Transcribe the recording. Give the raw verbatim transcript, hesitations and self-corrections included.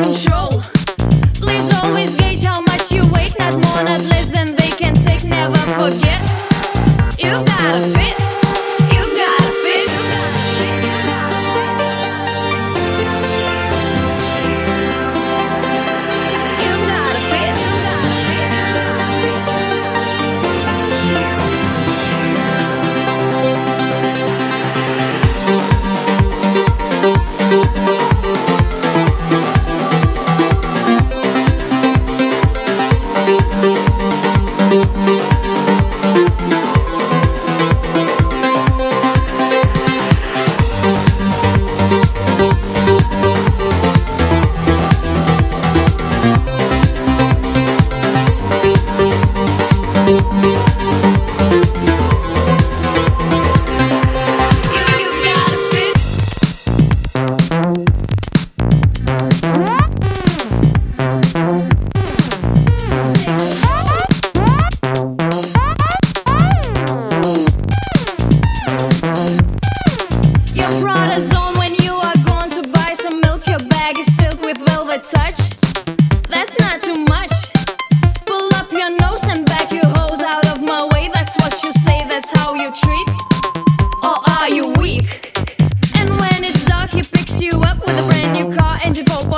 control. Please always gauge how much you weight, not more, not less than they can take. Never forget, you've gotta fit. You've gotta fit. You've gotta fit. Touch, that's not too much. Pull up your nose and back your hose out of my way. That's what you say, that's how you treat. Or are you weak? And when it's dark, he picks you up with a brand new car, engine for